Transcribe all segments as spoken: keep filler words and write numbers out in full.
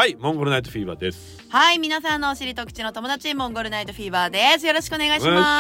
はい、モンゴルナイトフィーバーです。 はい、皆さんのお尻と口の友達、モンゴルナイトフィーバーです。よろしくお願いします。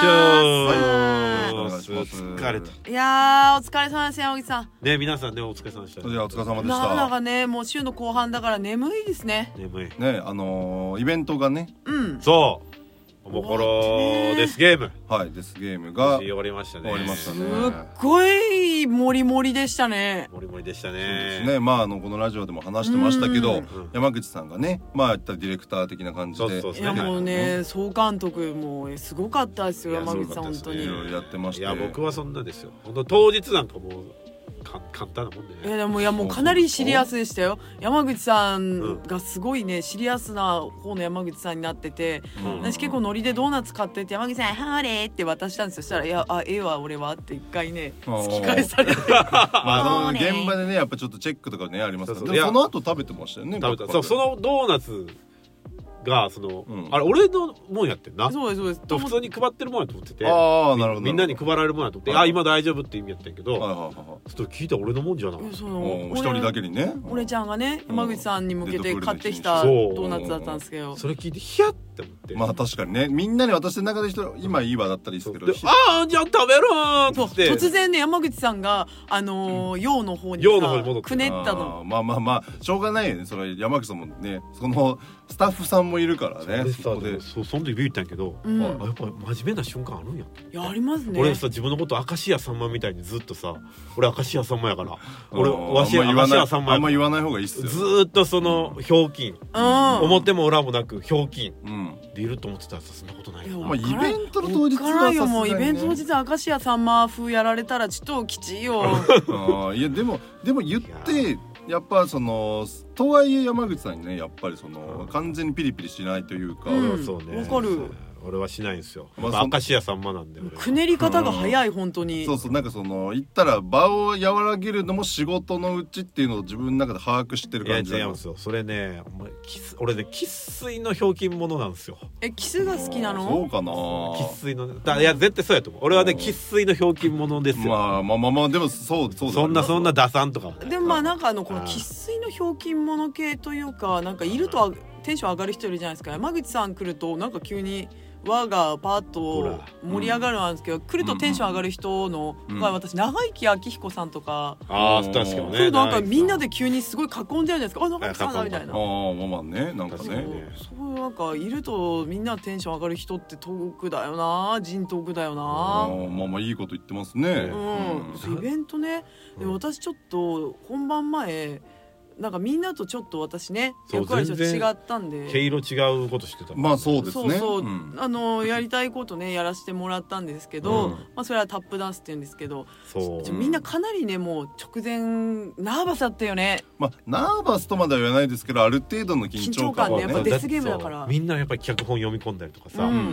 疲れた。 いやー、お疲れ様です、山口さん。 ね、皆さんね、お疲れ様でした。 いや、お疲れ様でした。 なんだかね、もう週の後半だから眠いですね。 眠い。 ね、あのー、イベントがね。 うん。 そう。おもころデスゲーム。 はい、デスゲームが終わりましたね。 終わりましたね。 すっごいモリモリでしたね。 モリモリでしたね。 そうですね。まああのこのラジオでも話してましたけど、山口さんがね、まあ言ったディレクター的な感じで、 いやもうね、総監督もすごかったですよ、山口さん本当に。 いろいろやってました。 いや僕はそんなですよ。本当当日なんかもう。簡単なもんでね。 いやでもいやもうかなりシリアスでしたよ。山口さんがすごいねシリアスな方の山口さんになってて、うん、私結構ノリでドーナツ買ってて山口さんハーレーって渡したんですよ。そしたらいやあええわ俺はって一回ね突き返されて、 まあその現場でねやっぱちょっとチェックとかねありますから。でもその後食べてましたよね。 食べた。そうそのドーナツがその、うん、あれ俺のもんやってんな。 そうですそうです。 と普通に配ってるもんやと思ってて、 ああなるほど。 みんなに配られるもんやと思って、あ今大丈夫って意味やったんやけど、 はいはいはい、 ちょっと聞いたら俺のもんじゃなくて、 その一人だけにね。 俺ちゃんがね山口さんに向けて買ってきたドーナツだったんですけど、 それ聞いてヒヤッって思って。 まあ確かにねみんなに渡してる中で人今いいわだったりですけど、 ああじゃあ食べるーって突然ね山口さんがあの陽の方に陽の方に戻ってくねったの。 まあまあまあしょうがないよね。それ山口さんもねそのスタッフさんもいるからね。 そこでそうその時ビビったんやけど、うん、あやっぱ真面目な瞬間あるんや。 いやありますね。 俺さ自分のこと明石家さんまみたいにずっとさ俺明石家さんまやから俺わし明石家さんまあんま言わない方がいいっすよ。 ずっとそのひょうきん、うん、表も裏もなくひょうきん、うん、でいると思ってたらさそんなことないよ。 まあイベントの当日はさすがにね。 もうイベント当日明石家さんま風やられたらちょっときちいよ。 あいやでもでも言ってやっぱそのとはいえ山口さんにねやっぱりその完全にピリピリしないというか、 うん、そうね。わかる。 俺はしないんですよ。まあ、明石家さんまなんでくねり方が早い本当に。 そうそうなんかその言ったら場を和らげるのも仕事のうちっていうのを自分の中で把握してる感じなんですよ。 それね俺ね生粋のひょうきん者なんですよ。 えキスが好きなの？ そうかな。 生粋のだいや絶対そうやと思う。俺はね生粋のひょうきん者ですよ。 まあまあまあまあでもそうそうだ、ね、 そんなそんな打算とか。 でもまあなんかあのこの生粋のひょうきん者系というかなんかいるとテンション上がる人いるじゃないですか。山口さん来るとなんか急に輪がパーッと盛り上がるんですけど、うん、来るとテンション上がる人の、うん、私長生き明彦さんとか、 ああ確かにね。 来るとなんかみんなで急にすごい囲んでるじゃないですか。あ長生きさんだみたいな。 ああまあまあねなんかね。 そうなんかいるとみんなテンション上がる人ってトークだよな。人トークだよな。あまあまあいいこと言ってますね。 うん、イベントね。で私ちょっと本番前。なんかみんなとちょっと私ね役割ちょっと違ったんで毛色違うことしてた。 まあそうですね。 そうそう、うん、あのやりたいことねやらせてもらったんですけど、うん、まあそれはタップダンスって言うんですけど、そうみんなかなりねもう直前ナーバスだったよね。 まあナーバスとまでは言わないですけどある程度の緊張感はね。 緊張感ねやっぱデスゲームだからみんなやっぱり脚本読み込んだりとかさ、うん、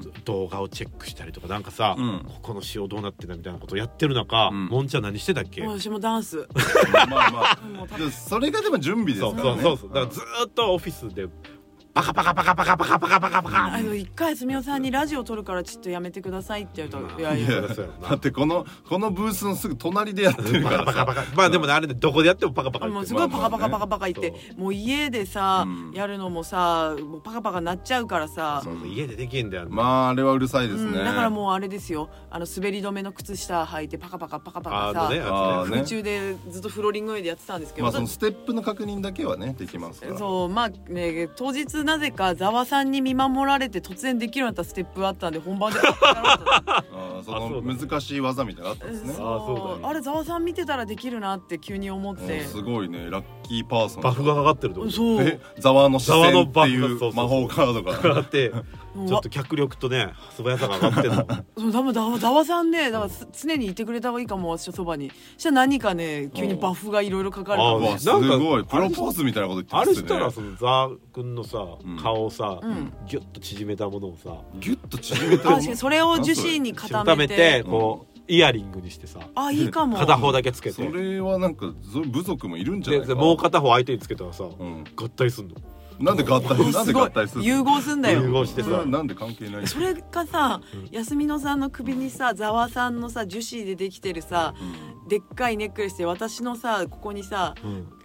動画をチェックしたりとかなんかさ、うん、ここの仕様どうなってんだみたいなことをやってる中、うん、もんちゃん何してたっけ？ 私もダンス。 まあまあそれがでも準備ですからね。 そうそうそうだからずっとオフィスでバカバカバカバカバカバカバカバカ。 あの一回すみおさんにラジオ撮るからちょっとやめてくださいって言うと、いやいやだってこのこのブースのすぐ隣でやってるからさ。 まあでもねあれでどこでやってもバカバカ。 もうすごいバカバカバカバカ言ってもう家でさやるのもさもうバカバカなっちゃうからさ。 そうそう家でできんだよ。 まああれはうるさいですね。 だからもうあれですよあの滑り止めの靴下履いてパカパカパカパカさ空中でずっとフローリング上でやってたんですけど。 まあそのステップの確認だけはねできますから。 そうまあね当日なぜかざわさんに見守られて突然できるようになったステップあったんで本番であその難しい技みたいなのあったんですね。 あそうだ、ね、あれざわさん見てたらできるなって急に思って、 すごごいねラッキーパーソンバフがかかってるとそうえざわの視線っていう魔法カードがあってちょっと脚力とね素早さが上がってるの。 そう多分ざわさんねだから常にいてくれた方がいいかも私のそばに。したら何かね急にバフがいろいろかかるかも。すごいプロポーズみたいなこと言ってますね。 あれしたらそのザー君のさ顔をさ、うん、ギュッと縮めたものをさギュッと縮めたものあそれを樹脂に固めて、 めてこう、うん、イヤリングにしてさあいいかも片方だけつけて。 それはなんか部族もいるんじゃないか。 でもう片方相手につけたらさ、うん、合体すんの。 なんで合体なんで合体するの。 融合すんだよ。 融合してさなんで関係ない。 それがさ、うん、安美野さんの首にさざわさんのさ樹脂でできてるさ、うん、でっかいネックレスで私のさここにさ、うん、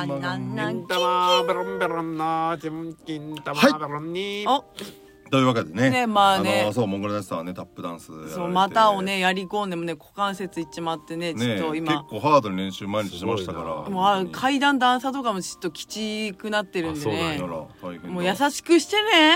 ランナンナン金玉ベロンベロンな金玉ベロンに、 おというわけでね、 ねまあねあのそうモンゴル大師さんはねタップダンスやられて、 そう股をねやり込んでもね股関節いっちまってねちょっと今、 ね、結構ハードに練習毎日しましたからもうあ階段段差とかもちょっときちくなってるんでねもう優しくしてね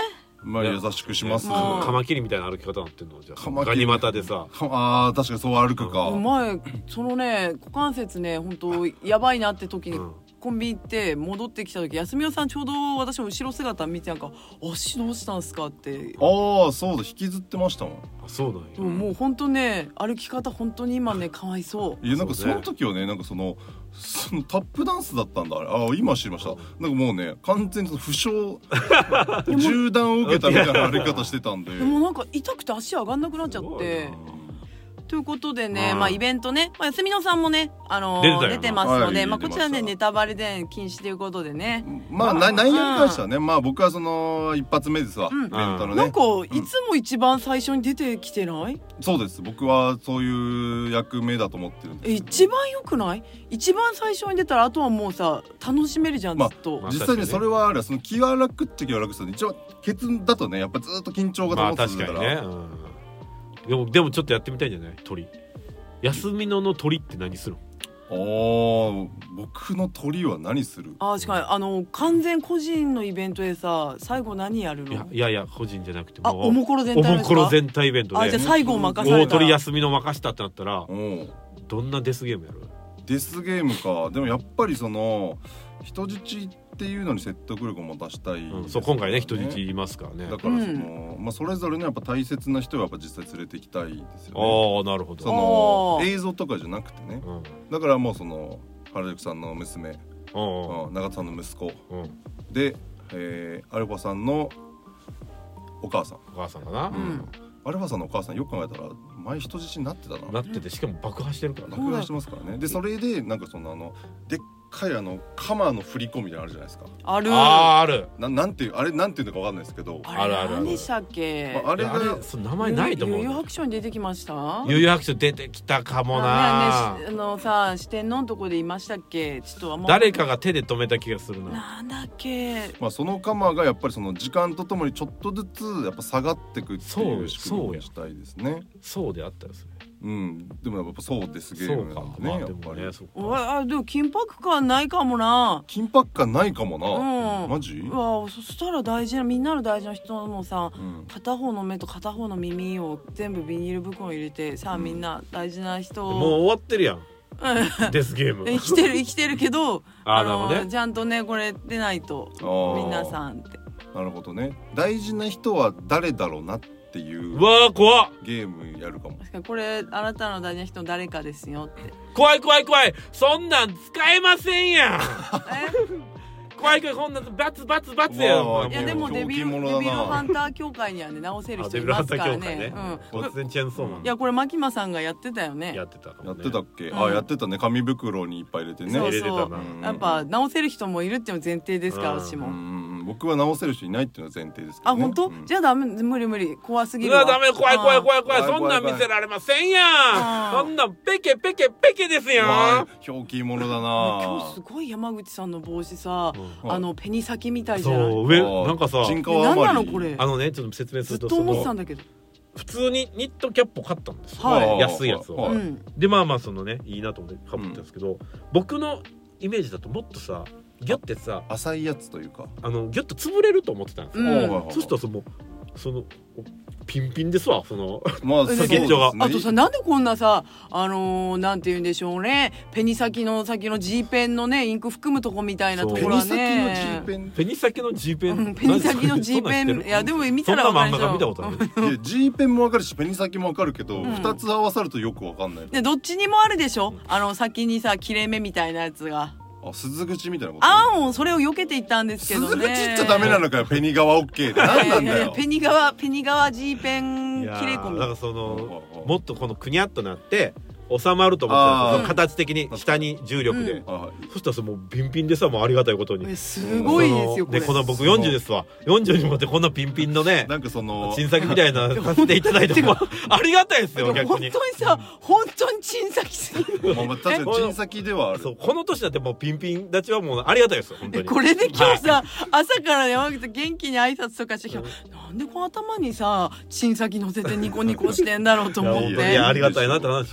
まあ優しくします。 カマキリみたいな歩き方になってんのじゃあガニ股でさあー確かにそう歩くか、 うん、前そのね股関節ね本当やばいなって時に、うんコンビニ行って戻ってきた時、安美さんちょうど私の後ろ姿見てなんか足どうしたんすかって。 ああそうだ引きずってましたもん。 あそうなんや、 うん、もう本当ね歩き方本当に今ねかわいそう。 いやなんかその時はねなんかそのそのタップダンスだったんだあれ。あ今知りました。なんかもうね完全に負傷銃弾を受けたみたいな歩き方してたんで。 でもなんか痛くて足上がんなくなっちゃって。ということでね、まあイベントね、まあ、安美さんもね、あのー、出てますので、はい、まあこちらねネタバレで禁止ということでね。 まあ内容に関してはね、まあ僕はその一発目ですわ、うん、イベントのね。 なんかいつも一番最初に出てきてない？ そうです。僕はそういう役目だと思ってるんです。 一番良くない？一番最初に出たらあとはもうさ楽しめるじゃん、ずっと。 まあ、実際にそれはあれその気が楽っちゃ気が楽ですよね。一応ケツだとねやっぱずっと緊張が保つんだから。まあ確かにね。 うん、でもでもちょっとやってみたいんじゃない？鳥。休みのの鳥って何するの？ あ僕の鳥は何する？ あ確かにあの完全個人のイベントでさ最後何やるの？ いやいやいや個人じゃなくてもあおもころ全体おもころ全体イベントであじゃあ最後任された大鳥休みの任したってなったらどんなデスゲームやる？ デスゲームか。でもやっぱりその人質っていうのに説得力も出したい、ねうん、そう今回ね人質いますからね。 だからその、うんまあ、それぞれのやっぱ大切な人はやっぱ実際連れて行きたいですよね。ああなるほど。 その映像とかじゃなくてね、うん、だからもうその原宿さんの娘、うん、永田さんの息子、うん、で、えー、アルファさんのお母さんお母さんだな、うん、 アルファさんのお母さんよく考えたら前人質になってたな。 なっててしかも爆破してるからね。爆破してますからね。でそれでなんかそのあのでっかいあのカマの振り込みみたいなのあるじゃないですか。 あるああるななんていうあれなんていうのかわかんないですけど。 あれ何でしたっけ？ まあ、あれがあれその名前ないと思う。 悠々白書に出てきました？ 悠々白書出てきたかもな。 あ、ね、あのさ四天王のとこでいましたっけ？ちょっとあんま誰かが手で止めた気がするな。 なんだっけ？ まあそのカマがやっぱりその時間とともにちょっとずつやっぱ下がってくっていう仕組みにしたいですね。 そうであったよそれ。 うん、でもやっぱそうですゲームなんでね、やっぱり。 あでも緊迫感ないかもな。 緊迫感ないかもな、うん、マジ？ うわそしたら大事なみんなの大事な人のさ、うん、片方の目と片方の耳を全部ビニール袋に入れてさあ、うん、みんな大事な人をもう終わってるやんデスゲーム生きてる生きてるけどあの、ね、ちゃんとねこれ出ないと皆さんって。 なるほどね。大事な人は誰だろうなってっていうわー怖っゲームやるかも。 確かにこれあなたの大事な人の誰かですよって怖い怖い怖いそんなん使えませんやん怖い怖いこんなんバツバツバツやん。 いやでもデビルデビルハンター協会にはね直せる人いますからね。 突然チェーンソーマン。 いやこれマキマさんがやってたよね。 やってたかもね。 やってたっけ？あやってたね。紙袋にいっぱい入れてね。 そうそう入れてたな。 やっぱ直せる人もいるっていうの前提ですから私も。 僕は直せる人いないっていうのは前提ですけどね。 あ本当？じゃあダメ無理無理怖すぎるわ。うわダメ怖い怖い怖い怖いそんなん見せられませんやん。そんなんペケペケペケですやん。 ひょうきん者だな。 今日すごい山口さんの帽子さあのペニ先みたいじゃない？ そう上なんかさ何なのこれ？ あのねちょっと説明するとずっと思ってたんだけど普通にニットキャップを買ったんですよ、はい、安いやつを、はい、でまあまあそのねいいなと思ってかぶったんですけど、うん、僕のイメージだともっとさギュッてさ浅いやつというかあのギュッと潰れると思ってたんですよ、うん、そうするとそのそのピンピンですわそのまあ先っちょが、 ね、あとさなんでこんなさあのー、なんて言うんでしょうねペニ先の先の G ペンのねインク含むとこみたいなところはねペニ先の G ペン、 うん、ペニ先の G ペンいやでも見たら分かるでしょ。 そんな漫画見たことあるいや G ペンも分かるしペニ先も分かるけど、うん、ふたつ合わさるとよく分かんない。 でどっちにもあるでしょあの先にさ切れ目みたいなやつがあ鈴口みたいなこと。 ああもうそれを避けていったんですけどね。 鈴口っちゃダメなのかよペニ側 OK って何なんだよ。いやいやペニ側ペニ側 G ペン切れ込み。 だからそのもっとこのくにゃっとなって収まると思ったんですよ形的に下に重力で、うん、そしたらもうピンピンでさもうありがたいことにすごいですよこれでこの僕よんじゅうですわよんじゅうにもってこんなピンピンのねなんかそのチン先みたいなさせていただいてもありがたいですよ逆に本当にさ本当にチン先すぎるまあ確かにチン先ではあるそうこの年だってもうピンピン立ちはもうありがたいですよ本当にこれで今日さ、はい、朝から山口さん元気に挨拶とかしてきたなんでこの頭にさチン先乗せてニコニコしてんだろうと思っていやありがたいなって話を一瞬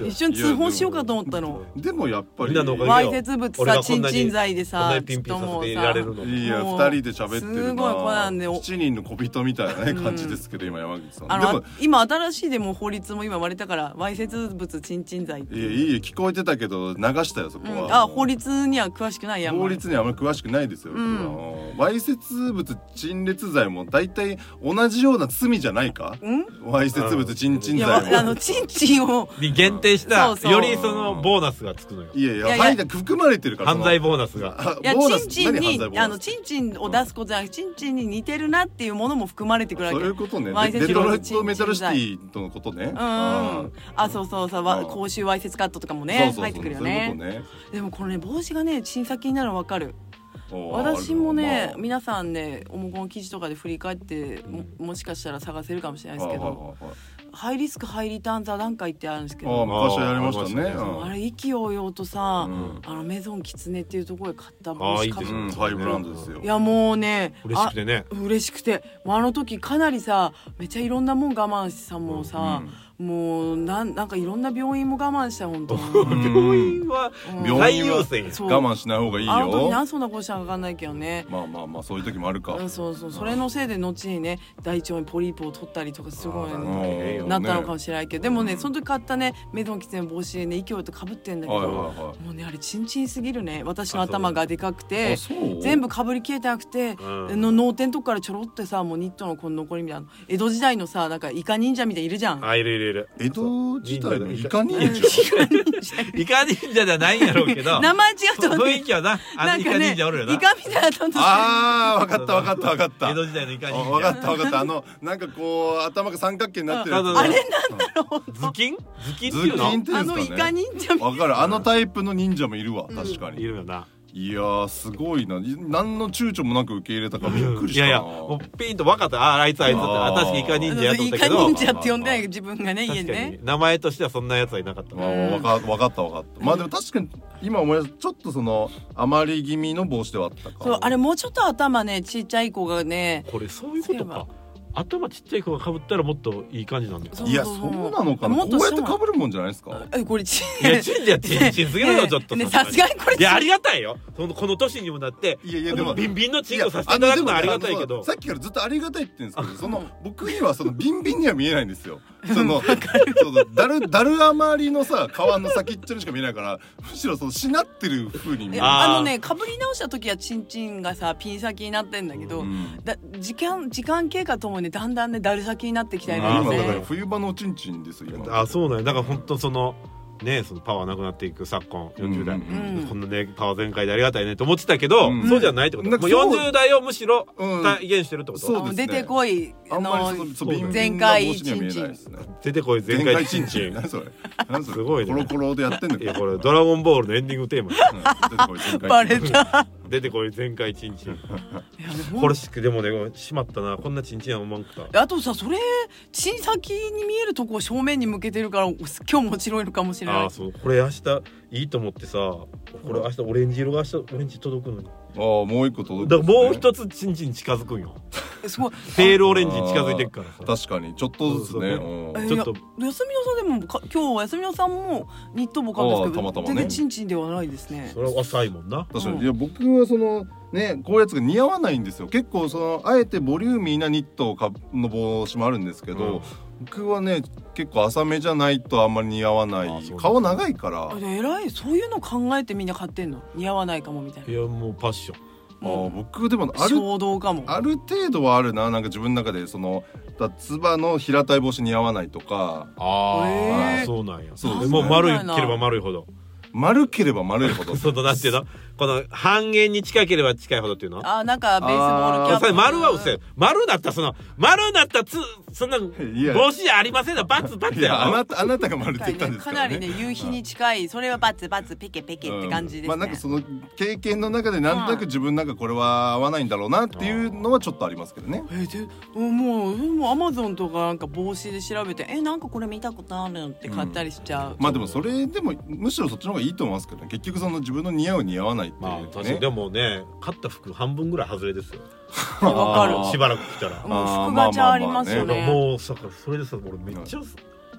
通報しようかと思ったの。 でもやっぱりわいせつ物さチンチン剤でさピンピンさせていられるの。 いや二人で喋ってるすごいこれなんで七人の小人みたいなね感じですけど今山口さん。 あの今新しいでも法律も今割れたからわいせつ物チンチン剤。いやいい聞こえてたけど流したよそこは。 あ法律には詳しくないやん。 法律にはあんまり詳しくないですよ。わいせつ物陳列罪も大体同じような罪じゃないか。わいせつ物チンチン罪もあのチンチンをに限定したよりそのボーナスがつくのよ。 いやいやはい含まれてるから犯罪ボーナスが。 いやチンチンにあのチンチンを出すことじゃなくてチンチンに似てるなっていうものも含まれてくるわけ。 そういうことね。デトロイトメタルシティとのことね。うん。 あそうそうそう公衆わいせつカットとかもね入ってくるよね。でもこのね帽子がね審査気になるの分かる。私もね、まあ、皆さんねおもこの記事とかで振り返って も, もしかしたら探せるかもしれないですけど、ハイリスクハイリターン座談会ってあるんですけど、 あ昔やりましたね。 あれ意気揚々とさ、うん、あのメゾンキツネっていうところで買った帽子買った、うん、 ハイブランドですよ。 いやもうね嬉しくてね嬉しくてあの時かなりさめっちゃいろんなもん我慢してさもうさ、うんもうな ん, なんかいろんな病院も我慢した本当病院は最優先我慢しない方がいいよ。 あの時何そんなことしたか分かんないけどね。 まあまあまあそういう時もあるか。 そうそうそれのせいで後にね大腸にポリープを取ったりとかすごい、ね、なったのかもしれないけど、でもねその時買ったねメゾンキツネの帽子でね勢いとかぶってんだけど、はいはいはい、もうねあれチンチンすぎるね。私の頭がでかくて全部かぶりきれてなくて、うん、の脳天のとこからちょろってさもうニットのこの残りみたいな江戸時代のさなんかイカ忍者みたいいるじゃん。 あいるいるいる江戸時代のイカ忍者イカ忍者じゃないんやろうけど名前違うと思う、 雰囲気はなあのイカ忍者おるよな。 イカみたいなとんとああ分かった分かった分かった江戸時代のイカ忍者分かった分かったあのなんかこう頭が三角形になってるやつ。 あれなんだろうズキンズキンっていうのあのイカ忍者分かるあのタイプの忍者もいるわ確かに、 うん、いるよな。 いやーすごいな何の躊躇もなく受け入れたからびっくりしたな。 いやいやもうピンと分かったああいつあいつって確かにイカ忍者やと思ったけどイカ忍者って呼んでない自分がね家にね名前としてはそんなやつはいなかった。 まあ、分か分かった分かった、まあでも確かに今思い出すちょっとその余り気味の帽子ではあったか。 そうあれもうちょっと頭ねちっちゃい子がねこれそういうことか。頭ちっちゃい子が被ったらもっといい感じなんだよ。 いやそうなのかな。こうやって被るもんじゃないですか。 えこれチンいやチンじゃチンチンすぎるよちょっと。 さすがにこれいやありがたいよそのこの年にもなっていやいやでもビンビンのチンをさせていただくのはありがたいけどさっきからずっとありがたいって言うんですけどその僕にはそのビンビンには見えないんですよ。そのそうだるだる余りのさ皮の先っちょにしか見えないからむしろそのしなってる風に見える。 あのねかぶり直した時はチンチンがさピン先になってんだけど、うん、だ時間時間経過ともにだんだんねだる先になってきたりね。 今だから冬場のチンチンですよ今。 あそうなんやだから本当そのねそのパワーなくなっていく昨今よんじゅう代、うんうん、こんなねパワー全開でありがたいねと思ってたけど、うん、そうじゃないってこと、うん、もうよんじゅう代をむしろ体現してるってこと、 うんそうですね、 出てこいあの全開チンチン出てこい全開チンチン何それ何それすごいねコロコロでやってんだけどいやこれドラゴンボールのエンディングテーマ、 うん、バレた出てこい全開チンチンこれしくでもねしまったなこんなチンチンは思わんくた。 あとさそれチン先に見えるとこを正面に向けてるから今日も白いのかもしれない。 あそうこれ明日いいと思ってさこれ明日オレンジ色が明日オレンジ届くのにああもう一個届く、ね、 だからもう一つチンチン近づくんよすごいペールオレンジに近づいていくからさ確かにちょっとずつね、うん、 ちょっと休みのさんでもか今日休みのさんもニット帽買うんですけどたまたま、ね、全然チンチンではないですね。 それは浅いもんな確かに、うん、いや僕はそのねこういうやつが似合わないんですよ。結構そのあえてボリューミーなニットの帽子もあるんですけど、うん僕はね結構浅めじゃないとあんまり似合わない。顔長いからえらいそういうの考えてみんな買ってんの似合わないかもみたいな。 いやもうパッションあ僕でもある衝動かもある程度はあるな。なんか自分の中でそのつばの平たい帽子似合わないとかああそうなんやそうでもう丸ければ丸いほど丸ければ丸いほどそうなんていうのこの半円に近ければ近いほどっていうのあなんかベースボールキャップ丸はうせ丸だったらその丸だったらつそんな帽子じゃありませんよバツバツやあなたあなたが丸って言ったんですからね。 かなりね夕日に近いそれはバツバツペケペケって感じですね、 うん、まあなんかその経験の中でなんとなく自分なんかこれは合わないんだろうなっていうのはちょっとありますけどね。 えー、でもうもうアマゾンとかなんか帽子で調べてえなんかこれ見たことあるって買ったりしちゃう、 うん、まあでもそれでもむしろそっちの方がいいと思いますけどね。結局その自分の似合う似合わないっていう、ね、 まあ、でもね買った服半分ぐらい外れですよわかるしばらく着たらもう服ガチャありますよね。 もうさそれでさ俺めっちゃ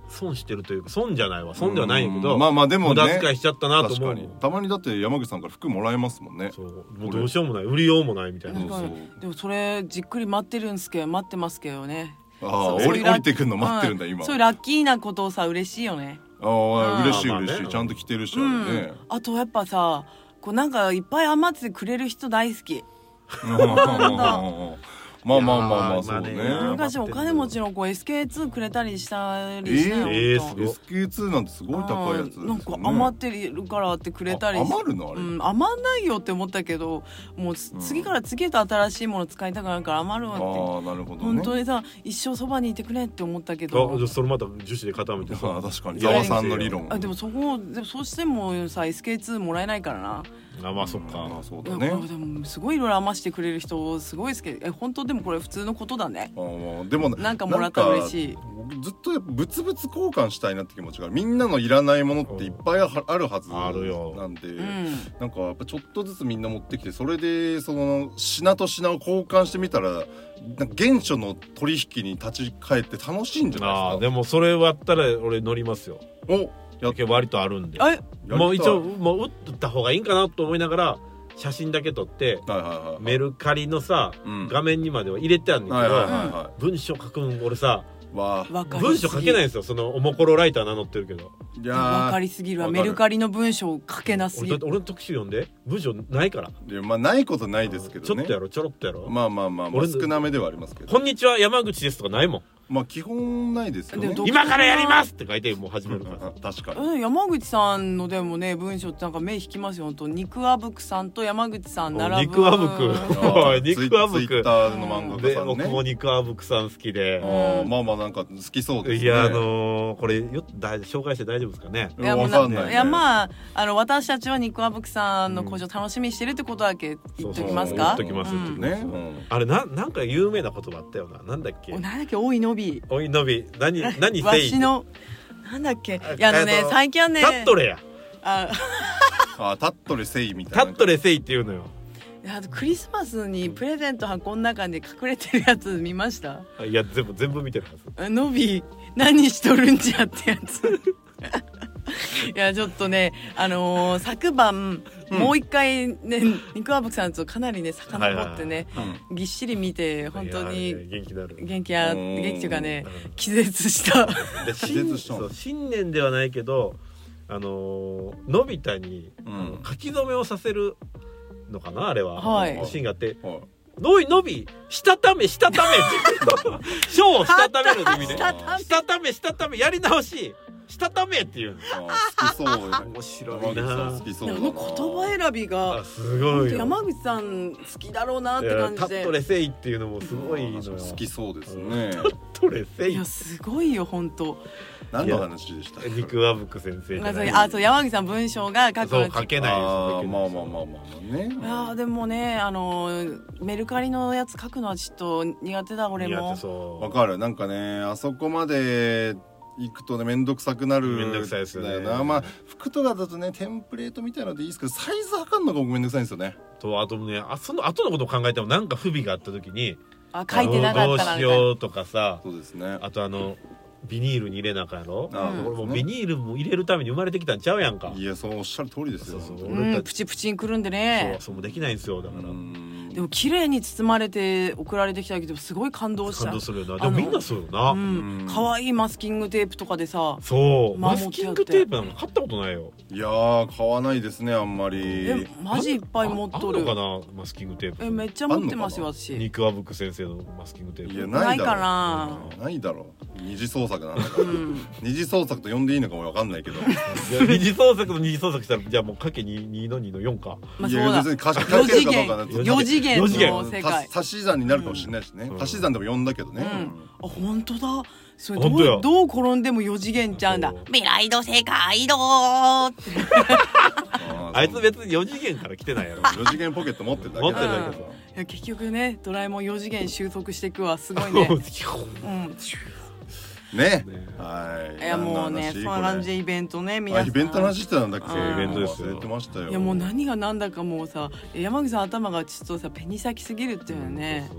損してるというか損じゃないわ損ではないんだけど、 まあまあでもね無駄遣いしちゃったなと思う。 確かにたまにだって山口さんから服もらえますもんね。 そうもうどうしようもない売りようもないみたいな。 そうそうでもそれじっくり待ってるんですけど待ってますけどね。 ああ降り降りてくるの待ってるんだ今。 そういうラッキーなことをさ嬉しいよね。 ああ嬉しいまあ嬉しい、 ね、 ちゃんと着てるし、 うあれね、 ん、あとやっぱさこうなんかいっぱい余っててくれる人大好き。 まあまあまあまあそうね。 昔お金持ちの子 エスケーツー くれたりしたりして、 えー、すごいエスケーツー なんてすごい高いやつですよね。 なんか余ってるからってくれたり。 余るのあれ、 うん、余んないよって思ったけどもう次から次へと新しいもの使いたくなるから余るわって。 ああなるほどね。 本当にさ一生そばにいてくれって思ったけど。 あそれまた樹脂で固めてさ。 あ確かにざわさんの理論。 あでもそこでもそうしてもさ エスケーツー もらえないからな。 あまあそっか、 まあそうだね。 でもすごいいろいろ余してくれる人すごいですけどえ本当でもこれ普通のことだね。 あでもなんかもらったら嬉しい。 ずっとやっぱ物々交換したいなって気持ちがみんなのいらないものっていっぱいあるはずなんで、 うん、 なんかやっぱちょっとずつみんな持ってきてそれでその品と品を交換してみたらなんか原初の取引に立ち返って楽しいんじゃないですか。 あでもそれ割ったら俺乗りますよ。 おやけ割とあるんでえもう一応もう打った方がいいんかなと思いながら写真だけ撮って、はいはいはい、メルカリのさ、うん、画面にまでは入れてあるんだけど、はいはいはいはい、文章書くん俺さ文章書けないんですよ。そのおもころライター名乗ってるけどいや分かりすぎるわ。メルカリの文章書けなすぎる。 俺の特集読んで文章ないから。 いやまあないことないですけどね。 ちょっとやろちょろっとやろ。 まあまあまあ、まあ、少なめではありますけど。 こんにちは山口ですとかないもん。 まあ基本ないですよね。 今からやりますって書いてもう始めるから、 うん、確かに、 うん、山口さんのでもね文章ってなんか目引きますよ。本当肉あぶくさんと山口さん並ぶ。 肉あぶく肉あぶくツイッターの漫画家さんね。 僕も肉あぶくさん好きで、 うん、まあまあなんか好きそうですね。 いやあのー、これよだ紹介して大丈夫ですかね。 いやもうなんいやまああの私たちは肉あぶくさんの工場楽しみにしてるってことだけ言っときますか。 言っときます、 うん、 ね、うん、あれななんか有名な言葉あったよな。なんだっけ。 なんだっけおいのびおいのび何何わしのなんだっけ。いやあのね最近はねタットレやああタットレセイみたいな。 タットレセイっていうのよ。 あとクリスマスにプレゼント箱の中で隠れてるやつ見ました。 いや全部全部見てるはず。 のび何しとるんじゃってやついやちょっとねあのー、昨晩、うん、もう一回ね肉あぶくさんとかなりね遡ってね、はいはいはい、ぎっしり見て本当に元気なる元気や元気というかね気絶した気絶したそう新年ではないけどあのー、のび太に、うん、書き初めをさせるのかなあれは、はい、シーンがあって、はいのいのびしたためしたためって章をしたためる意味でしたためしたためやり直ししたためっていうの。 好きそう面白いな。 好きそう。あの言葉選びがすごい。 山口さん好きだろうなって感じで。 タットレセイっていうのもすごいのよ。 好きそうですね。 タットレセイ。 いやすごいよ本当。 何の話でした。 肉あぶく先生。 あそう山口さん文章が書くそう書けないです。 あまあまあまあまあね。 あでもねあのメルカリのやつ書くのはちょっと苦手だ俺も。 わかるなんかねあそこまで。行くとねめんどくさくなるめんどくさいですよね。 まあ服とかだとねテンプレートみたいなのでいいですけどサイズ測るのが僕めんどくさいんですよね。 とあとねあその後のことを考えてもなんか不備があった時にあ書いてなかったなどうしようとかさ。 そうですね。 あとあのビニールに入れなあかんやろ。ああもうビニールも入れるために生まれてきたんちゃうやんか。 いやそうおっしゃる通りですよ。 そうそううん、プチプチにくるんでね。 そうそうもできないんですよだから。 でも綺麗に包まれて送られてきたけどすごい感動した。 感動するよな。でもみんなそうよな。 可愛いマスキングテープとかでさ。 そうマスキングテープなんか買ったことないよ。 いやー買わないですねあんまり。 えマジいっぱい持っとる。 あんのかなマスキングテープ。 えめっちゃ持ってますよ私。 肉あぶく先生のマスキングテープ。 いやないかな。 ないだろう。二次創作なんだから。二次創作と呼んでいいのかもわかんないけど。 二次創作の二次創作したらじゃあもうかけににのにのよんか。 まあそうだ。 よ次元よ次元の世界。 足し算になるかもしれないしね。足し算でも呼んだけどね。 あ本当だ。それどうどう転んでもよ次元ちゃうんだ。未来の世界どうって。 あいつ別によ次元から来てないやろ。 よ次元ポケット持ってるだけ。 持ってるだけさ。 いや結局ねドラえもんよ次元収束していくわすごいね。うん。 ね、はい。 いやもうねそんな感じでイベントね皆さん。 イベントの話してたんだっけ。イベントです忘れてましたよ。 いやもう何が何だかもうさ山口さん頭がちょっとさペニ先すぎるっていうね。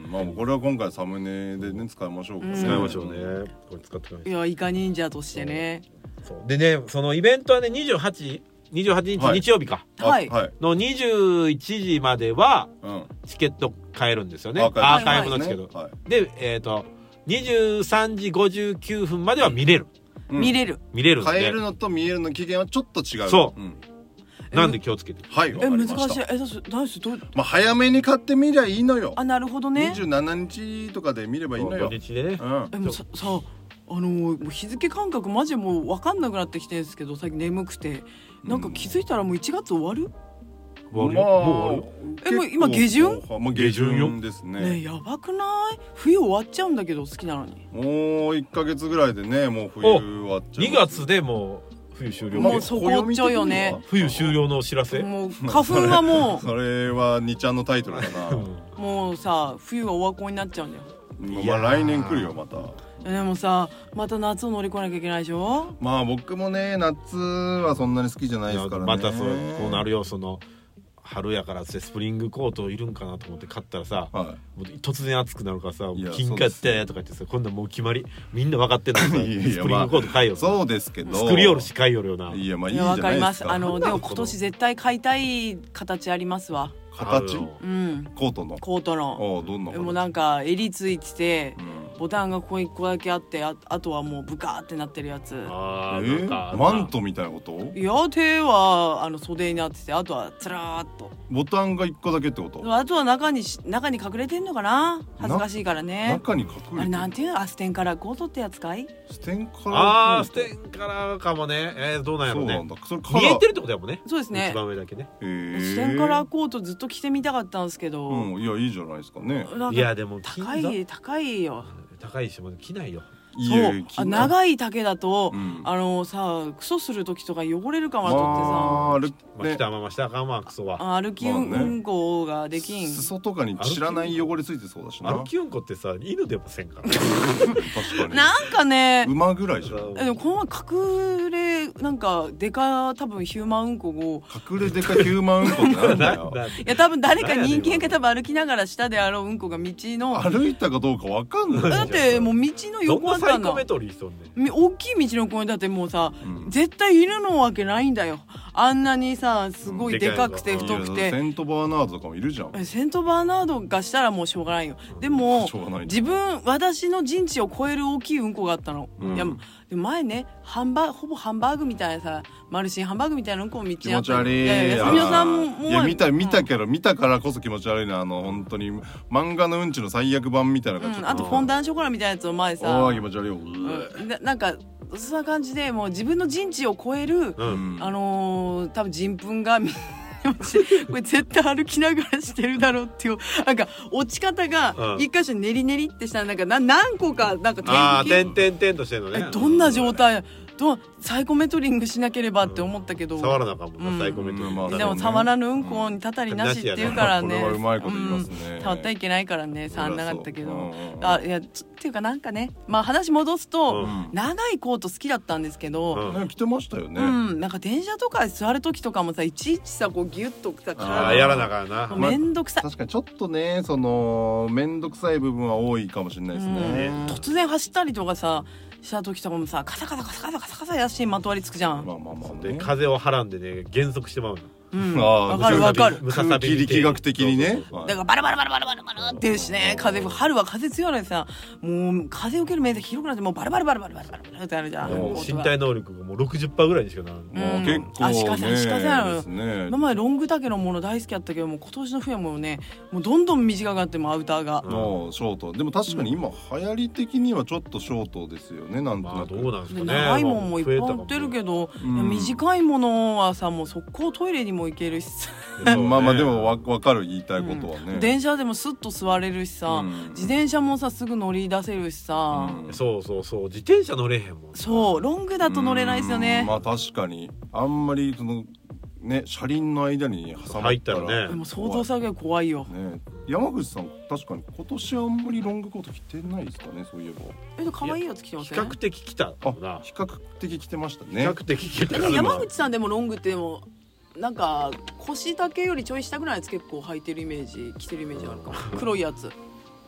まあこれは今回サムネでね使いましょうか、 うん、使いましょうね。これ使ってない。 いやイカ忍者としてね。 そうでね、そのイベントはねにじゅうはちにち、はい、日曜日か、 はい、 のにじゅういちじまではチケット買えるんですよね、うん、アーカイブのチケット、はいはい、でえっ、ー、とにじゅうさんじごじゅうきゅうふんまでは見れる、 うん、見れる見れるんで、 買えるのと見えるの期限はちょっと違う。 そう、うん、なんで気をつけて。 はい、 え難しい。え何すどう、 まあ早めに買ってみりゃいいのよ。 あなるほどね。 にじゅうしちにちとかで見ればいいのよ。 土日でね、 うん、えもうささあのもう日付感覚マジもう分かんなくなってきてるんですけど、最近眠くてなんか気づいたらもういちがつ終わる、 終わる、まあ、もう終わる。 えもう今下旬、 もう下旬ですね。 ねやばくない？冬終わっちゃうんだけど好きなのに。 もういっかげつぐらいでねもう冬終わっちゃう。 にがつでもう冬終了。 もうそこっちょよね。 冬終了のお知らせ。 もう花粉はもうそれはにちゃんのタイトルだな。 もうさ冬はオワコンになっちゃうんだよ。 まあ来年来るよまた。 でもさまた夏を乗り越えなきゃいけないでしょ。 まあ僕もね夏はそんなに好きじゃないですからね。 またそうこうなるよ。その春やからってスプリングコートいるんかなと思って買ったらさ、はい、もう突然暑くなるからさ「金買って」とか言ってさ、今度はもう決まりみんな分かってんのにさいやいや、スプリングコート買いよ、 まあ、そうですけど作りよるし買いよるよな。 いやまあいいじゃないですか。いや分かります。 あのでも今年絶対買いたい形ありますわ。 形？ うん。 コートの。 コートの。 あどんな？ でもなんか襟ついてて、うん、ボタンがここいっこだけあって、あ, あとはもうブカーってなってるやつ。 あえー、マントみたいなこと？ いや手はあの袖になってて、あとはつらーっと。 ボタンがいっこだけってこと？ あとは中に中に隠れてんのかな。恥ずかしいからね。 中に隠れてる。 あれなんていうの？あステンカラーコートってやつかい？ ステンカラー。 ああステンカラーかもね。えー、どうなんやろうね。 そうなんだ。それ見えてるってことやもんね。 そうですね。 一番上だけね。 ステンカラーコートずっと着てみたかったんですけど。 うん、いやいいじゃないですかね。 いやでも高い高いよ。 高いしも着ないよ。 そうあ長い丈だと、うん、あのさクソする時とか汚れるかもとってさ、 まあ、着たまましたかまあクソは歩きうんこができん。 裾とかに知らない汚れついてそうだしな。 歩きうんこってさ犬でもせんから確かになんかね馬ぐらいじゃん。 でもこの前隠れなんかデカ多分ヒューマンうんこを隠れデカヒューマンうんこってなんだよいや多分誰か人間が多分歩きながら下であろううんこが道の歩いたかどうかわかんない。 だってもう道の横あったんだ。 サイコメトリーしとんねん。 大きい道の公園だってもうさ、うん、絶対犬のわけないんだよ。あんなにさすごいでかくて太くて、 セントバーナードとかもいるじゃん。 セントバーナードがしたらもうしょうがないよ。でも自分私の陣地を超える大きいうんこがあったの、うん、いやで前ねハンバーほぼハンバーグみたいなさマルシンハンバーグみたいなうんこも道にあった。 気持ち悪い。いやいやさんもいや見た見たけど、うん、見たからこそ気持ち悪いな。あの本当に漫画のうんちの最悪版みたいな感じ、うん、 あとフォンダンショコラみたいなやつを前さあ気持ち悪いよ、 うん、な, なんかそんな感じでもう自分の陣地を超える、うん、あのー、多分人糞がこれ絶対歩きながらしてるだろうっていうなんか落ち方が一箇所練り練りってしたらなんかな何個かなんかあー点々点としてるのね。 どんな状態どサイコメトリングしなければって思ったけど、うん、 触らなかもな、うん、サイコメトリング、うん、 でも触らぬうんこにたたりなしって言うからね、 これはうまいこと言いますね、 うん、触ったらいけないからね触んなかったけど、あいやっていうかなんかねまあ話戻すと、うん、長いコート好きだったんですけど、 うんね、着てましたよね、 うん、なんか電車とかで座る時とかもさいちいちさこうギュッとさ体あやらなからな、 まあ、めんどくさい。 確かにちょっとねそのめんどくさい部分は多いかもしれないですね、 うん、突然走ったりとかさした時とかもさカサカサカサカサカサカサやしまとわりつくじゃん。 まあまあまあ、 ね、で風をはらんでね減速してまうの。 うん、わかるわかる。 空気力学的にね。 だからバラバラバラバラバラバラっていうしね、風春は風強いのにさ、もう風受ける面積広くなってもうバラバラバラバラバラバラバラってあるじゃん。 身体能力がもう ろくじゅっパーセント ぐらいにしかなる。 もう結構ね。 足かせ足かせなの。今までロング丈のもの大好きだったけども今年の冬はもうね、もうどんどん短くなってもアウターが。 もうショート。でも確かに今流行り的にはちょっとショートですよね。なんとなく。 どうなんですかね。 長いもんもいっぱい売ってるけど、短いものはさもう速攻トイレにも行けるし。 まあまあでもわ分かる言いたいことはね、 うん、電車でもスッと座れるしさ、うん、自転車もさすぐ乗り出せるしさ、 うん、そうそうそう自転車乗れへんもん。 そうロングだと乗れないですよね。 まあ確かにあんまりそのね車輪の間に挟まったらね、 でも想像作業怖いよ、 ね、山口さん確かに今年あんまりロングコート着てないですかね。そういえばえで可愛いやつ着てますね。 比較的着たかな。 比較的着てましたね。 比較的着てた。 山口さんでもロングってでもなんか腰丈よりちょい下ぐらいのやつ結構履いてるイメージ着てるイメージあるかも。黒いやつ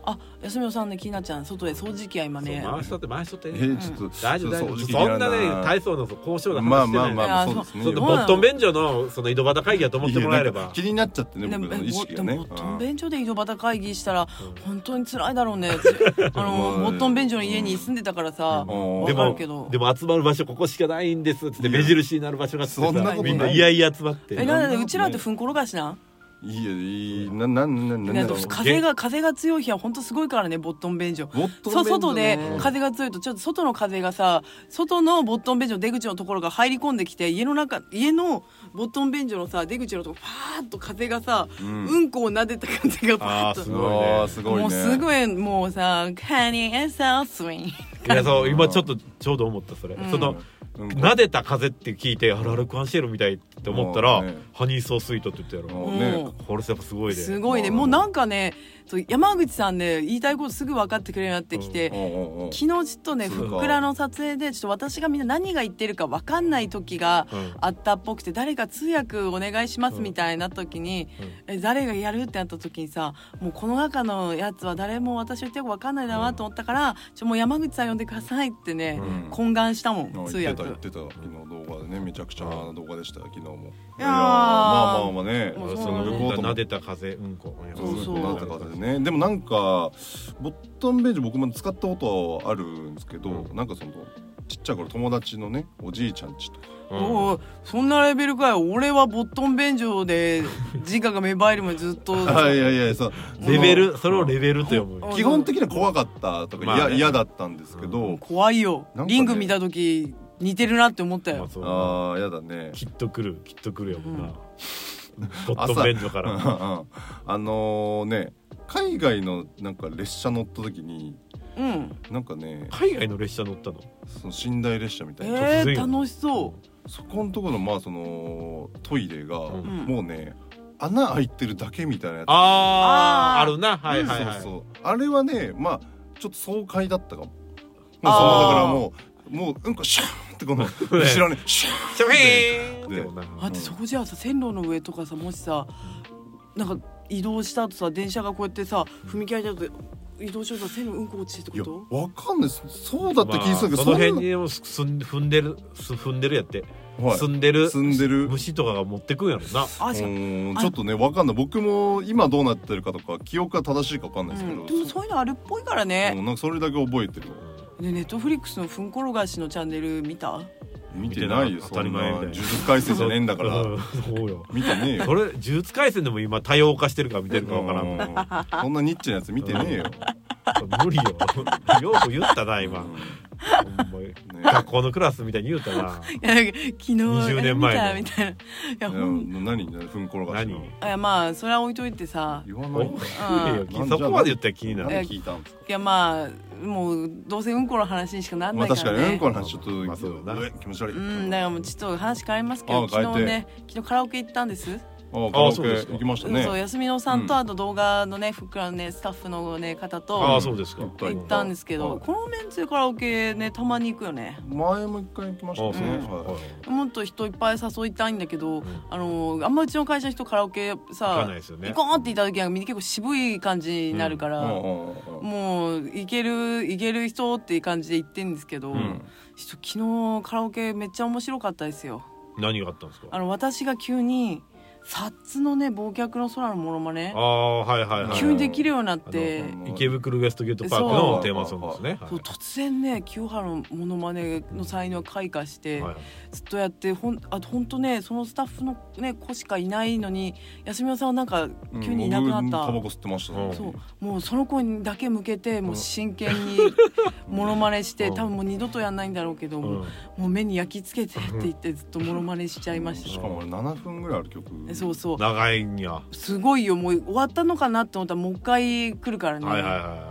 あ、安美さんね気になっちゃう。外で掃除機は今ね。 回しとって回しとって。 えー、ちょっと大丈夫大丈夫。そんなね体操の交渉の話してない。 まあまあまあそうですね。 そのボットン便所のその井戸端会議だと思ってもらえれば。 気になっちゃってね僕の意識がね。 ボットン便所で井戸端会議したら本当に辛いだろうね。あのボットン便所の家に住んでたからさ。わかるけど。 でも集まる場所ここしかないんですって目印になる場所があってさ、みんないやいや集まって。 え、なんでうちらってふんころがしなん？ いやいいななななな風が風が強い日は本当すごいからねボットン便所。そう外で風が強いとちょっと外の風がさ外のボットン便所の出口のところが入り込んできて家の中家のボットン便所のさ出口のところファーッと風がさ、うん、うんこを撫でた風がパーッと。 すごいね。すごいね。 もうすごいもうさ Honey and so sweet。いやそう今ちょっとちょうど思ったそれ。うん、その撫でた風って聞いてあらルクアンシェルみたいって思ったら、ね、ハニーソースイートって言ったやろ、ね、これやっぱすごいねすごいね。もうなんかね山口さんね言いたいことすぐ分かってくれるようになってきて、うん、昨日ちょっとねふっくらの撮影でちょっと私がみんな何が言ってるか分かんない時があったっぽくて、誰か通訳お願いしますみたいな時に、うん、え誰がやるってなった時にさもうこの中のやつは誰も私言ってるか分かんないだなと思ったから、うん、ちょもう山口さん呼んでくださいってね、うん、懇願したもん、通訳。 言ってた言ってた昨日動画でねめちゃくちゃな動画でした昨日も。 いやーまあまあまあねその撫でた風うんこそうそう撫でた風でね。でもなんかボットン便所僕も使ったことあるんですけど、うん、なんかそのちっちゃい頃友達のねおじいちゃんちとか、 うん、おそんなレベルかよ。俺はボットン便所で自我が芽生えるまでずっといやいやそうレベルそれをレベルと読む。 基本的には怖かったとか嫌、まあね、だったんですけど、うん、 怖いよ、ね、リング見た時似てるなって思ったよ。 まあ、あーやだね。 きっと来るきっと来るよもんな、うん、ボットン便所からあのー、ね海外のなんか列車乗った時に、うん、なんかね海外の列車乗ったのその寝台列車みたいな、 えー、楽しそう。 そこのところのまあそのトイレが、うん、もうね穴開いてるだけみたいなやつあああるなはいはいはい、 そうそうあれはねまあちょっと爽快だったかも。もうそのだからもうもううんこシャーンってこの後ろにシャーンってであってそこじゃあさ線路の上とかさもしさなんか移動した後さ電車がこうやってさ踏切だと移動しようと線路うんこ落ちてってこと？ いやわかんないそうだった気がするけど、 まあ、その辺にも踏んでる踏んでるやって、はい、住んでる住んでる虫とかが持ってくんやろな。 あじゃうんちょっとねわかんない。僕も今どうなってるかとか記憶が正しいかわかんないですけど、うん、 でもそういうのあるっぽいからね。 なんかそれだけ覚えてる。 でネットフリックスのふんころがしのチャンネル見た？ 見てないよ。当たり前みたいな。呪術廻戦じゃねえんだからそうよ見てねえよ。 それ呪術廻戦でも今多様化してるか見てるかわからんそんなニッチなやつ見てねえよ無理よよく言ったな今、うんね、学校のクラスみたいに言うたな。 いや昨日にじゅうねんまえのみたいな。いやほん何ふんころがしの。 いやまあそれは置いといてさ。 言わないんだよ。 そこまで言ったら気になる。 聞いたんですか。 いやまあもうどうせうんこの話にしかなんないからね。 まあ、確かにうんこの話ちょっと、まあ、そうだな気持ち悪い。 うんだからもうちょっと話変えますけど昨日ね昨日カラオケ行ったんです。 あカラオケ行きましたね。 そう休みのさんとあと動画のねふっくらねスタッフのね方とあそうですか行ったんですけど、このメンツでカラオケねたまに行くよね。 前も一回行きましたね。 もっと人いっぱい誘いたいんだけど、あのあんまうちの会社の人カラオケさ行こうって言った時はみんな結構渋い感じになるから、もう行ける行ける人っていう感じで行ってんですけど、昨日カラオケめっちゃ面白かったですよ。 何があったんですか？ あの私が急にサッツのね忘却の空のモノマネああはいはいはい急にできるようになって池袋ウエストゲートパークのテーマソングですね。 そう突然ね清原のモノマネの才能が開花して、はい、ずっとやってほんあとほんとねそのスタッフのね子しかいないのに安村さんはなんか急にいなくなった、 うん、タバコ吸ってましたね。 そうもうその子にだけ向けてもう真剣にモノマネして多分もう二度とやんないんだろうけど、うん、もう目に焼き付けてって言ってずっとモノマネしちゃいました。 しかもななふんぐらいある曲。 そうそう長いんやすごいよ。もう終わったのかなって思ったらもう一回来るからね。 はいはいはいはい、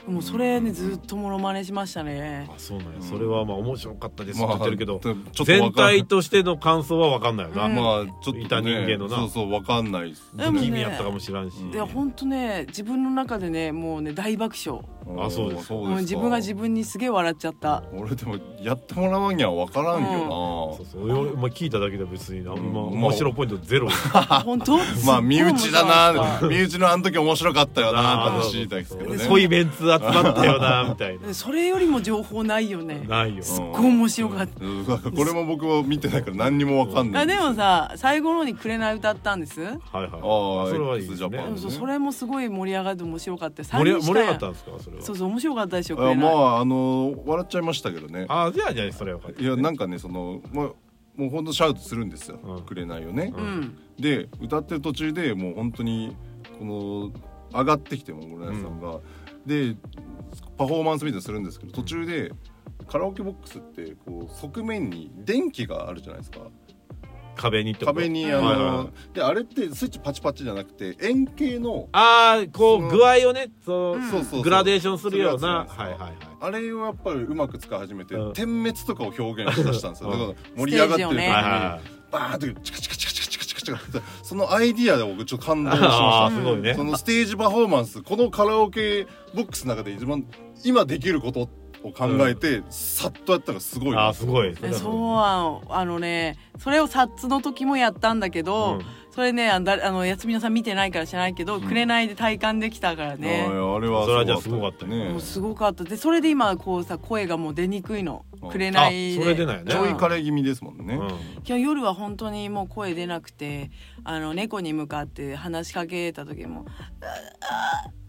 もうそれねずっとモノマネしましたね。 あ、そうなんや、うん、それはまあ面白かったですって言ってるけど、まあ、全体としての感想は分かんないよな、うん、 まあちょっと、ね、 いた人間のな、 そうそう分かんない不気味やったかもしれんし、 いや本当ね自分の中でねもうね大爆笑。 あ、そうです。 もう自分が自分にすげえ笑っちゃった。 俺でもやってもらわんには分からんよな、うん、 そうそう、俺、まあ、聞いただけで別にあんま面白いポイントゼロ本当まあ身内だな、身内のあの時面白かったよなって話ですけどね、 そういうメンツ集まったよなみたいなそれよりも情報ないよね。 ないよ、 すっごい面白かった、 うんうん、これも僕は見てないから何にも分かんない。 あでもさ最後のに紅歌ったんです。はいはい、あそれはいいですね。 そうそれもすごい盛り上がって面白かった。 盛り上がったんですかそれは。 そうそう面白かったでしょ。 あまああの笑っちゃいましたけどね。 あじゃあじゃあそれはよかった、ね、 いやなんかねそのまあもうほんとシャウトするんですよ、うん、紅をね、うん、で歌ってる途中でもう本当にこの上がってきても紅さんが、うん、でパフォーマンスみたいにするんですけど途中でカラオケボックスってこう側面に電気があるじゃないですか。 壁にってこと壁にあの、はいはいはい、であれってスイッチパチパチじゃなくて円形のああこう具合をねそう、うん、そうそうそうグラデーションするような、はいはいはい、あれをやっぱりうまく使い始めて、うん、点滅とかを表現しだしたんですよ、うん、だから盛り上がってる時に、ね、バーッとチカチカチカチカチカチカチカそのアイディアで僕ちょっと感動しましたすごいね。 そのステージパフォーマンスこのカラオケボックスの中で一番今できることを考えて、うん、さっとやったらすごいあすごいそうあのあのねそれをサッツの時もやったんだけど、うん、それねあのあのやつみなさん見てないから知らないけど、うん、紅で体感できたからね。 ああれはそれはじゃあすごかったね。 もうすごかったでそれで今こうさ声がもう出にくいの紅で。 それ出ないよね。 ちょい枯れ気味ですもんね、うん、 いや夜は本当にもう声出なくてあの猫に向かって話しかけた時もあああ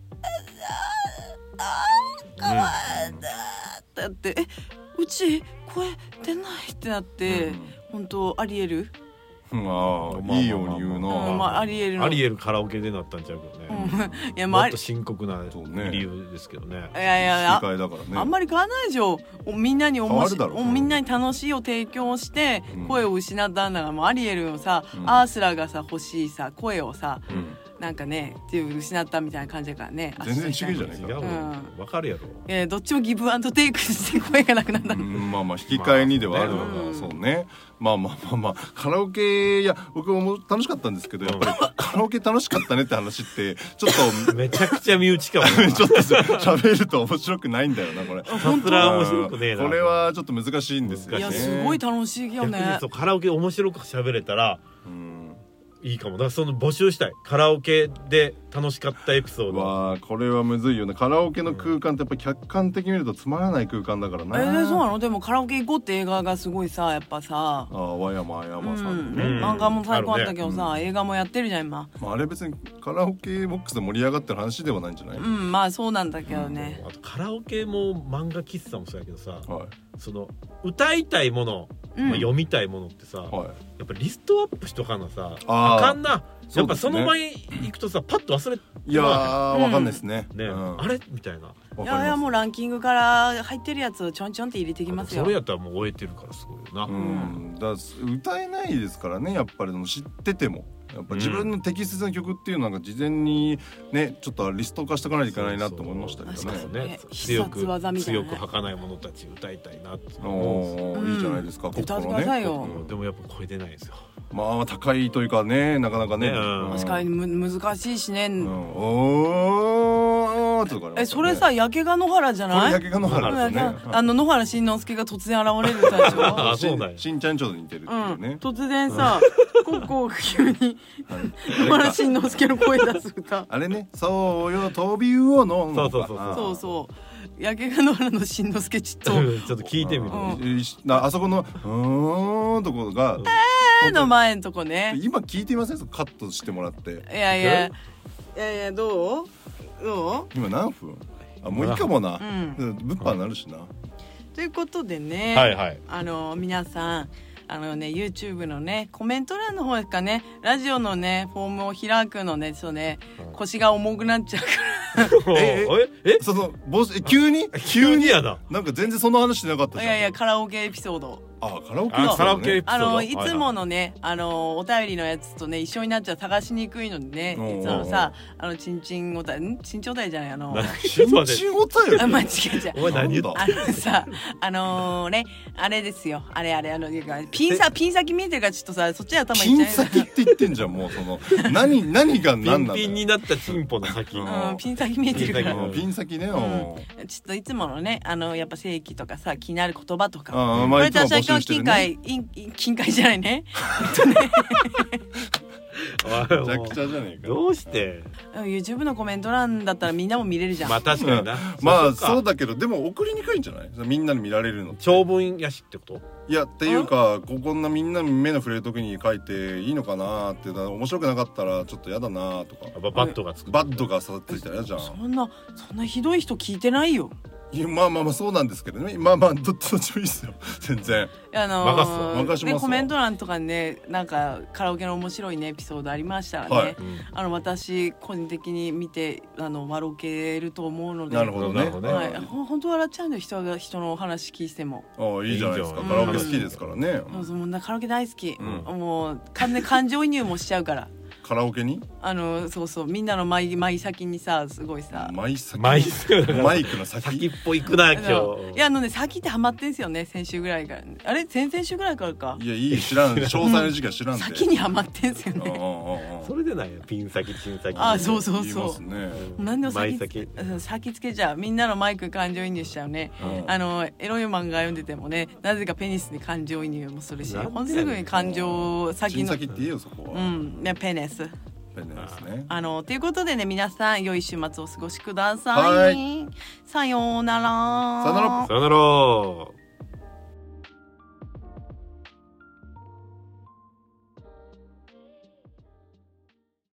あかわいだって、えうち声出ないってなって、うん、本当ありえるまあいいように言うな、 うんまあ、ありえるありえるカラオケでなったんちゃうけどね、うん、いや、まあ、もっと深刻な理由ですけどね。 いやいや世界だからねあんまり変わらないでしょ。みんなに面白いみんなに楽しいを提供して声を失ったんだから、うん、もうアリエルのさ、うん、アースラがさ欲しいさ声をさ、うんなんかねっていう失ったみたいな感じだからね。 全然違うじゃないか。 違う、うん、分かるやろ。 えー、どっちもギブアンドテイクして声がなくなった。 まあまあ引き換えにではあるのが、まあね、そうね。まあまあまあまあカラオケいや僕も楽しかったんですけどやっぱりカラオケ楽しかったねって話ってちょっとめちゃくちゃ身内かも。 ちょっと喋ると面白くないんだよなこれ。 本当は面白くねえな。 これはちょっと難しいんですよね。 いやすごい楽しいよね。 そうカラオケ面白く喋れたら。うんいいかも。だからその募集したいカラオケで楽しかったエピソード。 わあこれはむずいよね。カラオケの空間ってやっぱ客観的に見るとつまらない空間だからな。 えー、そうなの。でもカラオケ行こうって映画がすごいさやっぱさあ和山山さんね、 うん、漫画も最高だったけどさ、ねうん、映画もやってるじゃん今、 まあ、あれ別にカラオケボックスで盛り上がってる話ではないんじゃない。 うんまあそうなんだけどね、 うん、あとカラオケも漫画喫茶もそうやけどさ、はい、その歌いたいもの、うんまあ、読みたいものってさ、はい、やっぱリストアップしとかなさ あ, あかんな。やっぱその前行くとさパッと忘れていやー分かんないですね、 うんねうん、あれみたいな。 いやいやもうランキングから入ってるやつをちょんちょんって入れてきますよ。 それやったらもう終えてるからすごいよな、 うん、だから歌えないですからねやっぱり知っててもやっぱ自分の適切な曲っていうのが事前にねちょっとリスト化しておかないといけないなと思いましたけどね。 そうそうね強く強く儚い者たち歌いたいなって思うんです。いいじゃないですか、うん、 歌ってくださいよ、 うん、でもやっぱ超えてないですよ。 まあ高いというかねなかなかね、ねうん、確かにむ難しいしね、うん、 おーとか、ね、 えそれさ焼けが野原じゃない。 焼けが野原ですね。 あの野原しんのすけが突然現れる歌でしょ。 あそうだよ。 しんちゃんちょうど似てるっていうね、うん、 突然さここ急に野原しんのすけの声出す歌あれねそうよ飛び魚のそうそうそうそうそう焼けが野原のしんのすけちっとちょっと聞いてみる、 うん、あそこのうーんところがえーの前のとこね今聞いてみませんカットしてもらっていやいやいやいやどうどう今何分あもういいかもな、うん、物販になるしな、うん、 ということでね、 はいはい、 あの皆さんあのね YouTube のねコメント欄の方ですかねラジオのねフォームを開くのねそうね腰が重くなっちゃうからえええその急に急にやななんか全然その話してなかったじゃん。 いやいやカラオケエピソードあカラオケあカラオケエピソードあのいつものね、あのお便りのやつとね一緒になっちゃう探しにくいのでね、いつもさあのちんちんおたんちんちんおたりじゃないあのちんちんおたりあ間違えちゃうお前何言ったあのさあのー、ねあれですよあれあれあのピンさピン先見えてるからちょっとさそっちに頭いっピちゃうン先って言ってんじゃんもうその何何が何なんだピンピンになったチンポの先うん、ピン先見えてるからピン先ね、 うん、ちょっといつものねあのやっぱ正規とかさ気になる言葉とかあ、 これと私は近海近海じゃないねめちゃくちゃじゃねえかどうして YouTube のコメント欄だったらみんなも見れるじゃん。 まあ確かにな、うん、 まあそうだけどでも送りにくいんじゃないみんなに見られるの長文やしってこと。 いやっていうかここんなみんな目の触れる時に書いていいのかなって面白くなかったらちょっとやだなとかバッドがつくバッドがさついたら嫌じゃん。 そんなそんなひどい人聞いてないよ。 いやまあまあまあそうなんですけどねまあまあどっちもいいっすよ全然あのー、任す、 ね、コメント欄とかにねなんかカラオケの面白いねエピソードありましたらね、はい、あの私個人的に見てあの笑けると思うのでなるほどね、 はい、ほ本当笑っちゃうんだよ人が人の話聞いても。 ああいいじゃないですかカラオケ好きですからね、 うん、そんなカラオケ大好き、うん、もう完全感情移入もしちゃうからカラオケにあのそうそうみんなの舞舞先にさすごいさ舞先マイクの先先っぽ行くな今日。 いやあのね先ってハマってんすよね先週ぐらいから、ね、あれ先々週ぐらいからかいやいい知らん詳細の時期は知らんで、うん、 先にハマってんすよねそれでないよピン先チン先あそうそうそう、 ね、 何でも先先先つけちゃうみんなのマイク感情移入しちゃうね、うん、あのエロい漫画読んでてもねなぜかペニスに感情移入もするしほんとすぐに感情先の先って言えよそこはうんねペネスペネスねあのということでね皆さん良い週末をお過ごしください。さようならさようならさようなら。